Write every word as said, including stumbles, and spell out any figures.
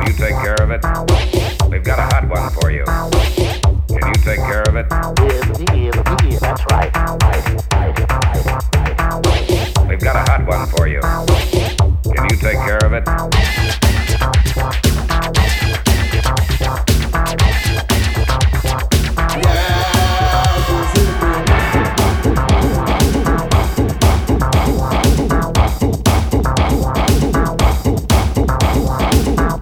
take care of it? We've got a hot one for you. Can you take care of it?